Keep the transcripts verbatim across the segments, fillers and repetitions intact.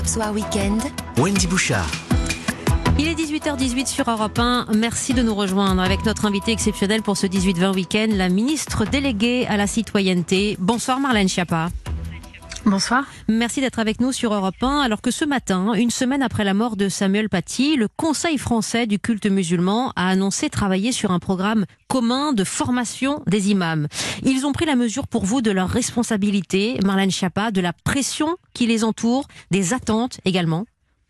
Europe Soir Weekend. Wendy Bouchard. Il est dix-huit heures dix-huit sur Europe un. Merci de nous rejoindre avec notre invité exceptionnel pour ce dix-huit vingt week-end, la ministre déléguée à la citoyenneté. Bonsoir Marlène Schiappa. Bonsoir. Merci d'être avec nous sur Europe un. Alors que ce matin, une semaine après la mort de Samuel Paty, le Conseil français du culte musulman a annoncé travailler sur un programme commun de formation des imams. Ils ont pris la mesure pour vous de leur responsabilité, Marlène Schiappa, de la pression qui les entoure, des attentes également.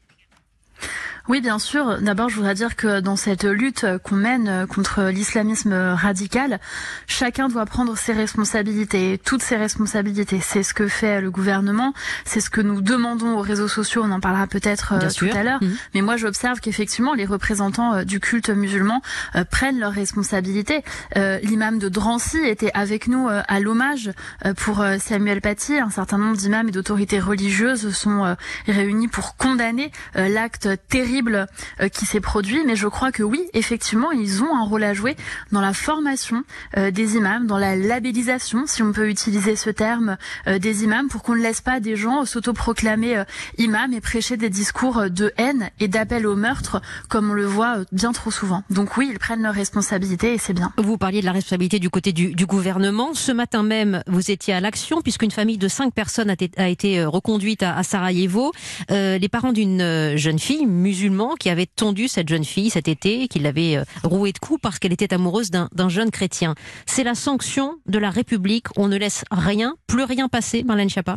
Oui, bien sûr. D'abord, je voudrais dire que dans cette lutte qu'on mène contre l'islamisme radical, chacun doit prendre ses responsabilités, toutes ses responsabilités. C'est ce que fait le gouvernement, c'est ce que nous demandons aux réseaux sociaux, on en parlera peut-être euh, tout à l'heure. Mmh. Mais moi, j'observe qu'effectivement, les représentants euh, du culte musulman euh, prennent leurs responsabilités. Euh, l'imam de Drancy était avec nous euh, à l'hommage euh, pour euh, Samuel Paty. Un certain nombre d'imams et d'autorités religieuses sont euh, réunis pour condamner euh, l'acte terrible qui s'est produit, mais je crois que oui, effectivement, ils ont un rôle à jouer dans la formation euh, des imams, dans la labellisation, si on peut utiliser ce terme, euh, des imams, pour qu'on ne laisse pas des gens s'autoproclamer euh, imams et prêcher des discours de haine et d'appel au meurtre, comme on le voit euh, bien trop souvent. Donc oui, ils prennent leurs responsabilités et c'est bien. Vous parliez de la responsabilité du côté du, du gouvernement. Ce matin même, vous étiez à l'action, puisqu'une famille de cinq personnes a, a été reconduite à, à Sarajevo. Euh, les parents d'une jeune fille musulmane qui avait tondu cette jeune fille cet été, qui l'avait rouée de coups parce qu'elle était amoureuse d'un, d'un jeune chrétien. C'est la sanction de la République. On ne laisse rien, plus rien passer, Marlène Schiappa.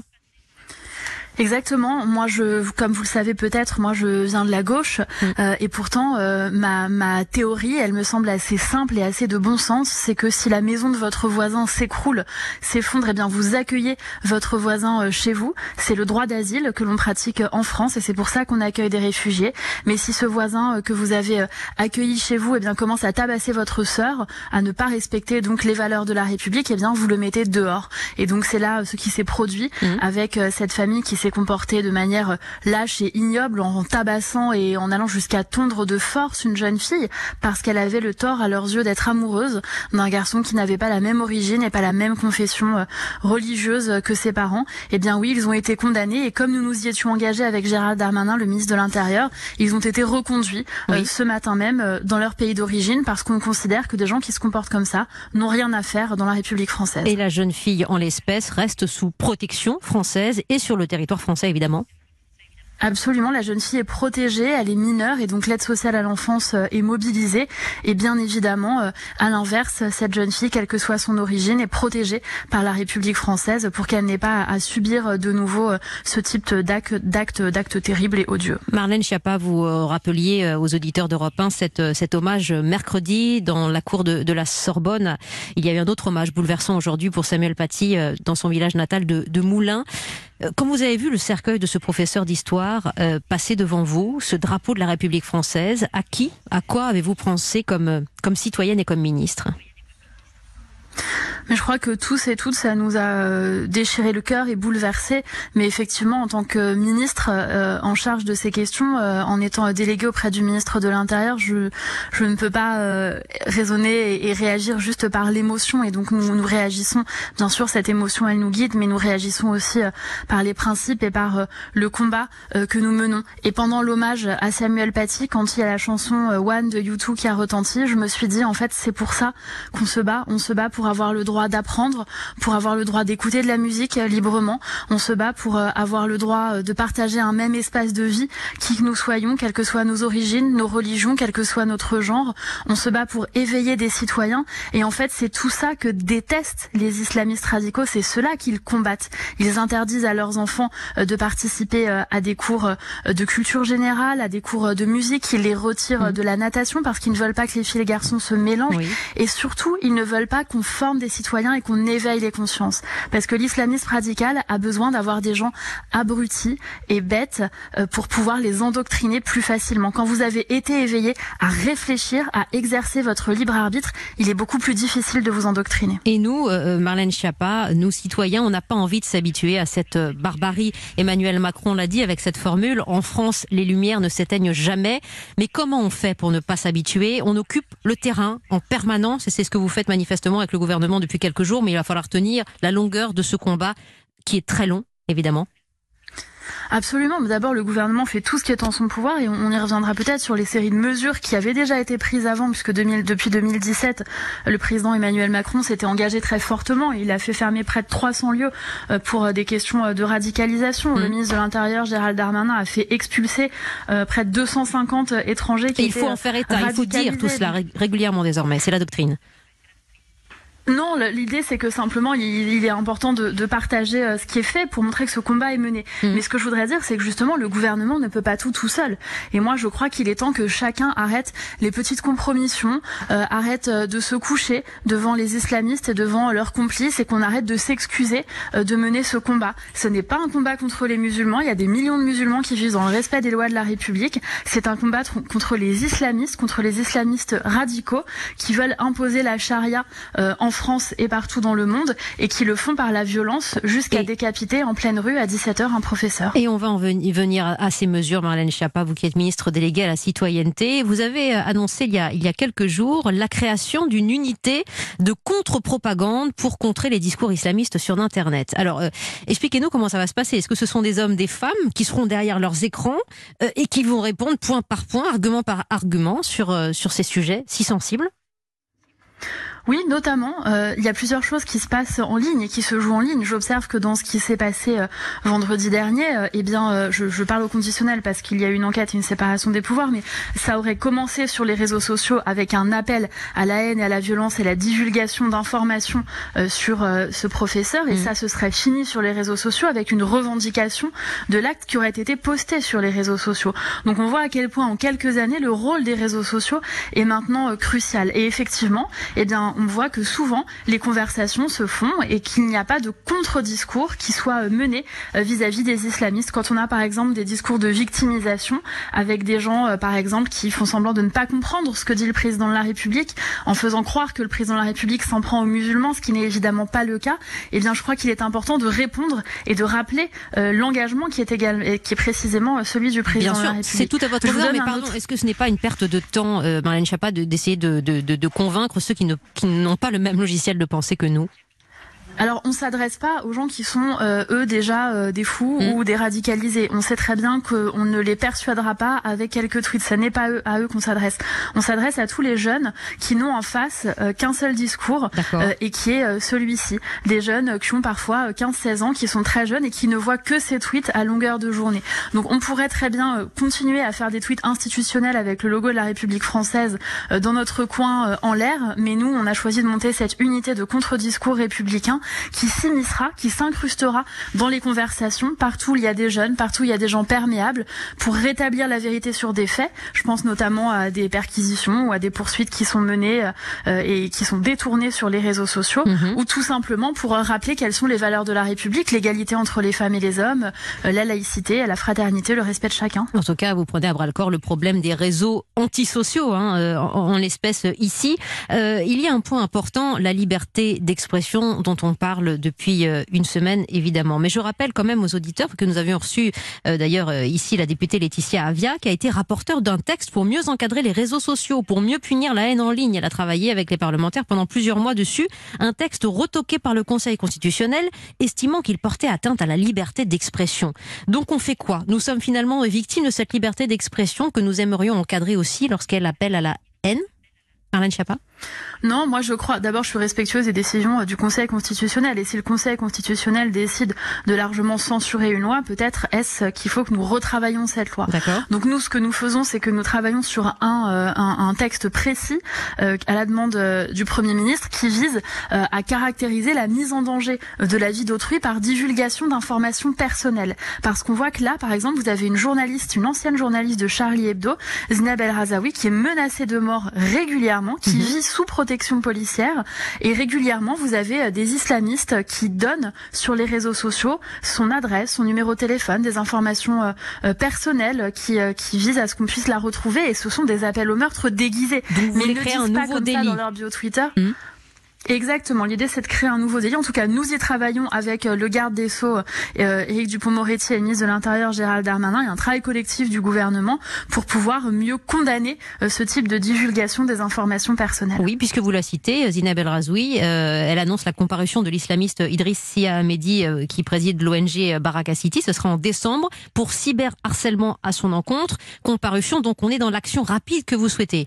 Exactement. Moi, je, comme vous le savez peut-être, moi, je viens de la gauche, mmh. euh, et pourtant, euh, ma, ma théorie, elle me semble assez simple et assez de bon sens. C'est que si la maison de votre voisin s'écroule, s'effondre, eh bien, vous accueillez votre voisin euh, chez vous. C'est le droit d'asile que l'on pratique en France, et c'est pour ça qu'on accueille des réfugiés. Mais si ce voisin euh, que vous avez euh, accueilli chez vous, eh bien, commence à tabasser votre sœur, à ne pas respecter donc les valeurs de la République, eh bien, vous le mettez dehors. Et donc, c'est là euh, ce qui s'est produit mmh. avec euh, cette famille qui s'est comporté de manière lâche et ignoble en tabassant et en allant jusqu'à tondre de force une jeune fille parce qu'elle avait le tort à leurs yeux d'être amoureuse d'un garçon qui n'avait pas la même origine et pas la même confession religieuse que ses parents. Eh bien oui, ils ont été condamnés et comme nous nous y étions engagés avec Gérald Darmanin, le ministre de l'Intérieur, ils ont été reconduits oui. euh, ce matin même euh, dans leur pays d'origine parce qu'on considère que des gens qui se comportent comme ça n'ont rien à faire dans la République française. Et la jeune fille en l'espèce reste sous protection française et sur le territoire français évidemment. Absolument, la jeune fille est protégée, elle est mineure et donc l'aide sociale à l'enfance est mobilisée. Et bien évidemment, à l'inverse, cette jeune fille, quelle que soit son origine, est protégée par la République française pour qu'elle n'ait pas à subir de nouveau ce type d'actes, d'actes, d'actes terribles et odieux. Marlène Schiappa, vous rappeliez aux auditeurs d'Europe un cet, cet hommage mercredi dans la cour de, de la Sorbonne. Il y a eu un autre hommage bouleversant aujourd'hui pour Samuel Paty dans son village natal de, de Moulins. Quand vous avez vu le cercueil de ce professeur d'histoire euh, passer devant vous, ce drapeau de la République française, à qui, à quoi avez-vous pensé comme, comme citoyenne et comme ministre ? Mais je crois que tous et toutes, ça nous a déchiré le cœur et bouleversé. Mais effectivement, en tant que ministre euh, en charge de ces questions, euh, en étant déléguée auprès du ministre de l'Intérieur, je je ne peux pas euh, raisonner et, et réagir juste par l'émotion. Et donc nous nous réagissons. Bien sûr, cette émotion, elle nous guide, mais nous réagissons aussi euh, par les principes et par euh, le combat euh, que nous menons. Et pendant l'hommage à Samuel Paty, quand il y a la chanson euh, One de U deux qui a retenti, je me suis dit en fait c'est pour ça qu'on se bat. On se bat pour avoir le droit d'apprendre, pour avoir le droit d'écouter de la musique librement. On se bat pour avoir le droit de partager un même espace de vie, qui que nous soyons, quelles que soient nos origines, nos religions, quel que soit notre genre. On se bat pour éveiller des citoyens. Et en fait, c'est tout ça que détestent les islamistes radicaux. C'est cela qu'ils combattent. Ils interdisent à leurs enfants de participer à des cours de culture générale, à des cours de musique. Ils les retirent mmh. de la natation parce qu'ils ne veulent pas que les filles et les garçons se mélangent. Oui. Et surtout, ils ne veulent pas qu'on forme des citoyens et qu'on éveille les consciences. Parce que l'islamisme radical a besoin d'avoir des gens abrutis et bêtes pour pouvoir les endoctriner plus facilement. Quand vous avez été éveillé à réfléchir, à exercer votre libre arbitre, il est beaucoup plus difficile de vous endoctriner. Et nous, euh, Marlène Schiappa, nous citoyens, on n'a pas envie de s'habituer à cette barbarie. Emmanuel Macron l'a dit avec cette formule, en France, les lumières ne s'éteignent jamais. Mais comment on fait pour ne pas s'habituer ? On occupe le terrain en permanence, et c'est ce que vous faites manifestement avec le gouvernement depuis quelques jours, mais il va falloir tenir la longueur de ce combat qui est très long, évidemment. Absolument. Mais d'abord, le gouvernement fait tout ce qui est en son pouvoir et on y reviendra peut-être sur les séries de mesures qui avaient déjà été prises avant, puisque deux mille, depuis deux mille dix-sept, le président Emmanuel Macron s'était engagé très fortement. Il a fait fermer près de trois cents lieux pour des questions de radicalisation. Mmh. Le ministre de l'Intérieur, Gérald Darmanin, a fait expulser euh, près de deux cent cinquante étrangers qui et il faut en faire état, il faut dire tout cela régulièrement désormais, c'est la doctrine. Non, l'idée c'est que simplement il, il est important de, de partager euh, ce qui est fait pour montrer que ce combat est mené. Mmh. Mais ce que je voudrais dire, c'est que justement le gouvernement ne peut pas tout tout seul. Et moi je crois qu'il est temps que chacun arrête les petites compromissions, euh, arrête de se coucher devant les islamistes et devant leurs complices et qu'on arrête de s'excuser euh, de mener ce combat. Ce n'est pas un combat contre les musulmans, il y a des millions de musulmans qui vivent dans le respect des lois de la République. C'est un combat contre les islamistes, contre les islamistes radicaux qui veulent imposer la charia euh, en France et partout dans le monde et qui le font par la violence jusqu'à et... décapiter en pleine rue à dix-sept heures un professeur. Et on va en venir à ces mesures, Marlène Schiappa, vous qui êtes ministre déléguée à la citoyenneté. Vous avez annoncé il y a, il y a quelques jours la création d'une unité de contre-propagande pour contrer les discours islamistes sur Internet. Alors, euh, expliquez-nous comment ça va se passer. Est-ce que ce sont des hommes, des femmes qui seront derrière leurs écrans euh, et qui vont répondre point par point, argument par argument sur, euh, sur ces sujets si sensibles ? Oui, notamment, euh, il y a plusieurs choses qui se passent en ligne et qui se jouent en ligne. J'observe que dans ce qui s'est passé euh, vendredi dernier, euh, eh bien, euh, je, je parle au conditionnel parce qu'il y a eu une enquête et une séparation des pouvoirs, mais ça aurait commencé sur les réseaux sociaux avec un appel à la haine et à la violence et la divulgation d'informations euh, sur euh, ce professeur, et mmh. ça se serait fini sur les réseaux sociaux avec une revendication de l'acte qui aurait été posté sur les réseaux sociaux. Donc on voit à quel point en quelques années le rôle des réseaux sociaux est maintenant euh, crucial. Et effectivement, eh bien, on voit que souvent les conversations se font et qu'il n'y a pas de contre-discours qui soit mené vis-à-vis des islamistes. Quand on a par exemple des discours de victimisation avec des gens par exemple qui font semblant de ne pas comprendre ce que dit le président de la République en faisant croire que le président de la République s'en prend aux musulmans, ce qui n'est évidemment pas le cas, eh bien je crois qu'il est important de répondre et de rappeler euh, l'engagement qui est également qui est précisément celui du président Bien de la sûr, République. C'est tout à votre honneur, mais pardon, autre... est-ce que ce n'est pas une perte de temps, euh, Marlène Schiappa, de, d'essayer de, de, de, de convaincre ceux qui ne qui n'ont pas le même logiciel de pensée que nous? Alors, on s'adresse pas aux gens qui sont, euh, eux, déjà euh, des fous mmh. ou des radicalisés. On sait très bien qu'on ne les persuadera pas avec quelques tweets. Ce n'est pas eux, à eux qu'on s'adresse. On s'adresse à tous les jeunes qui n'ont en face euh, qu'un seul discours euh, et qui est euh, celui-ci. Des jeunes qui ont parfois quinze seize ans, qui sont très jeunes et qui ne voient que ces tweets à longueur de journée. Donc, on pourrait très bien euh, continuer à faire des tweets institutionnels avec le logo de la République française euh, dans notre coin euh, en l'air, mais nous, on a choisi de monter cette unité de contre-discours républicain qui s'immiscera, qui s'incrustera dans les conversations partout où il y a des jeunes, partout où il y a des gens perméables pour rétablir la vérité sur des faits. Je pense notamment à des perquisitions ou à des poursuites qui sont menées euh, et qui sont détournées sur les réseaux sociaux mmh. ou tout simplement pour rappeler quelles sont les valeurs de la République, l'égalité entre les femmes et les hommes, euh, la laïcité, la fraternité, le respect de chacun. En tout cas, vous prenez à bras-le-corps le problème des réseaux antisociaux, hein, euh, en, en l'espèce ici. Euh, il y a un point important, la liberté d'expression dont on parle depuis une semaine, évidemment. Mais je rappelle quand même aux auditeurs que nous avions reçu euh, d'ailleurs euh, ici la députée Laetitia Avia, qui a été rapporteure d'un texte pour mieux encadrer les réseaux sociaux, pour mieux punir la haine en ligne. Elle a travaillé avec les parlementaires pendant plusieurs mois dessus. Un texte retoqué par le Conseil constitutionnel, estimant qu'il portait atteinte à la liberté d'expression. Donc on fait quoi? Nous sommes finalement victimes de cette liberté d'expression que nous aimerions encadrer aussi lorsqu'elle appelle à la haine. Marlène Schiappa? Non, moi je crois, d'abord je suis respectueuse des décisions du Conseil constitutionnel, et si le Conseil constitutionnel décide de largement censurer une loi, peut-être est-ce qu'il faut que nous retravaillions cette loi. D'accord. Donc nous, ce que nous faisons, c'est que nous travaillons sur un, euh, un, un texte précis euh, à la demande euh, du Premier ministre qui vise euh, à caractériser la mise en danger de la vie d'autrui par divulgation d'informations personnelles. Parce qu'on voit que là, par exemple, vous avez une journaliste, une ancienne journaliste de Charlie Hebdo, Zineb El Razaoui, qui est menacée de mort régulièrement, qui mmh. vit sous protection policière, et régulièrement vous avez des islamistes qui donnent sur les réseaux sociaux son adresse, son numéro de téléphone, des informations euh, personnelles qui, euh, qui visent à ce qu'on puisse la retrouver, et ce sont des appels au meurtre déguisés. Donc vous mais voulez ils créer ne un disent pas nouveau comme délit ça dans leur bio Twitter. mmh. Exactement. L'idée, c'est de créer un nouveau délit. En tout cas, nous y travaillons avec le garde des Sceaux, euh, Éric Dupond-Moretti, et le ministre de l'Intérieur, Gérald Darmanin. Il y a un travail collectif du gouvernement pour pouvoir mieux condamner euh, ce type de divulgation des informations personnelles. Oui, puisque vous la citez, Zineb El Razoui, euh, elle annonce la comparution de l'islamiste Idriss Sia Ahmedi, euh, qui préside l'O N G Baraka City. Ce sera en décembre pour cyberharcèlement à son encontre. Comparution, donc on est dans l'action rapide que vous souhaitez.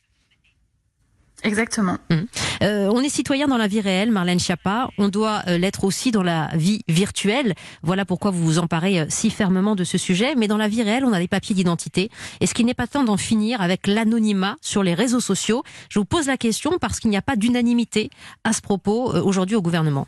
Exactement. Mmh. Euh, on est citoyen dans la vie réelle, Marlène Schiappa. On doit euh, l'être aussi dans la vie virtuelle. Voilà pourquoi vous vous emparez euh, si fermement de ce sujet. Mais dans la vie réelle, on a des papiers d'identité. Est-ce qu'il n'est pas temps d'en finir avec l'anonymat sur les réseaux sociaux? Je vous pose la question parce qu'il n'y a pas d'unanimité à ce propos euh, aujourd'hui au gouvernement.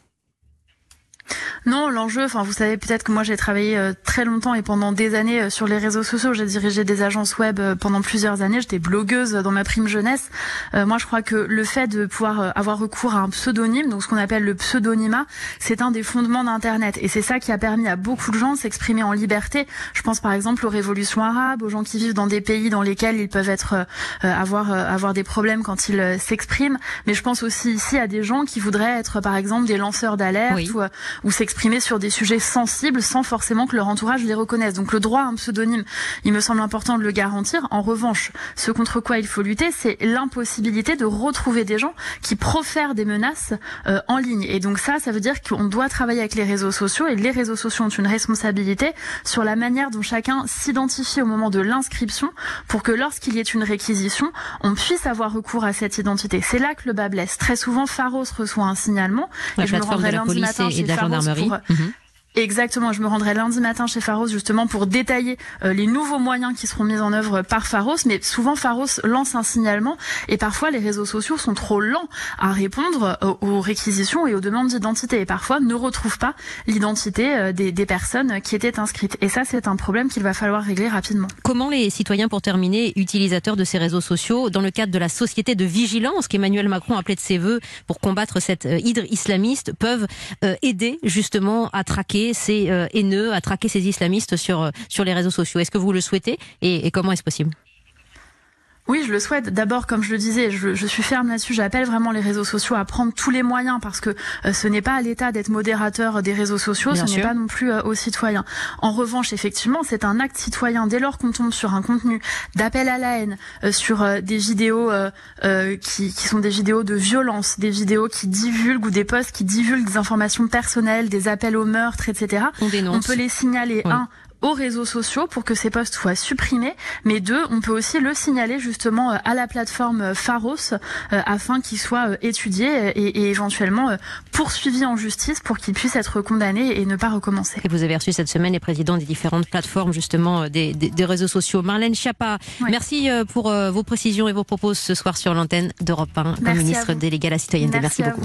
Non, l'enjeu, enfin, vous savez peut-être que moi j'ai travaillé euh, très longtemps et pendant des années euh, sur les réseaux sociaux. J'ai dirigé des agences web euh, pendant plusieurs années. J'étais blogueuse dans ma prime jeunesse. Euh, moi, je crois que le fait de pouvoir euh, avoir recours à un pseudonyme, donc ce qu'on appelle le pseudonymat, c'est un des fondements d'Internet. Et c'est ça qui a permis à beaucoup de gens de s'exprimer en liberté. Je pense par exemple aux révolutions arabes, aux gens qui vivent dans des pays dans lesquels ils peuvent être euh, avoir euh, avoir des problèmes quand ils euh, s'expriment. Mais je pense aussi ici à des gens qui voudraient être par exemple des lanceurs d'alerte oui. ou euh, ou s'exprimer sur des sujets sensibles sans forcément que leur entourage les reconnaisse. Donc le droit à un pseudonyme, il me semble important de le garantir. En revanche, ce contre quoi il faut lutter, c'est l'impossibilité de retrouver des gens qui profèrent des menaces euh, en ligne. Et donc ça, ça veut dire qu'on doit travailler avec les réseaux sociaux, et les réseaux sociaux ont une responsabilité sur la manière dont chacun s'identifie au moment de l'inscription pour que lorsqu'il y ait une réquisition, on puisse avoir recours à cette identité. C'est là que le bas blesse. Très souvent, Pharos reçoit un signalement. La et je me rendrai lundi matin chez Pharos pour... Mmh. Exactement, je me rendrai lundi matin chez Pharos justement pour détailler euh, les nouveaux moyens qui seront mis en œuvre par Pharos, mais souvent Pharos lance un signalement et parfois les réseaux sociaux sont trop lents à répondre euh, aux réquisitions et aux demandes d'identité et parfois ne retrouvent pas l'identité euh, des, des personnes qui étaient inscrites. Et ça, c'est un problème qu'il va falloir régler rapidement. Comment les citoyens, pour terminer, utilisateurs de ces réseaux sociaux, dans le cadre de la société de vigilance qu'Emmanuel Macron appelait de ses vœux pour combattre cette euh, hydre islamiste, peuvent euh, aider justement à traquer ces euh, haineux, à traquer ces islamistes sur, euh, sur les réseaux sociaux? Est-ce que vous le souhaitez et, et comment est-ce possible? Oui, je le souhaite. D'abord, comme je le disais, je, je suis ferme là-dessus. J'appelle vraiment les réseaux sociaux à prendre tous les moyens parce que euh, ce n'est pas à l'État d'être modérateur des réseaux sociaux, Bien ce n'est pas non plus euh, aux citoyens. En revanche, effectivement, c'est un acte citoyen dès lors qu'on tombe sur un contenu d'appel à la haine, euh, sur euh, des vidéos euh, euh, qui, qui sont des vidéos de violence, des vidéos qui divulguent ou des posts qui divulguent des informations personnelles, des appels au meurtre, et cetera. On dénonce. On peut les signaler, oui. un, aux réseaux sociaux pour que ces posts soient supprimés, mais deux, on peut aussi le signaler justement à la plateforme Pharos euh, afin qu'il soit euh, étudié et, et éventuellement euh, poursuivi en justice pour qu'il puisse être condamné et ne pas recommencer. Et vous avez reçu cette semaine les présidents des différentes plateformes justement des, des, des réseaux sociaux. Marlène Schiappa, oui. merci pour euh, vos précisions et vos propos ce soir sur l'antenne d'Europe un, comme ministre délégué à la citoyenneté. Merci, merci beaucoup.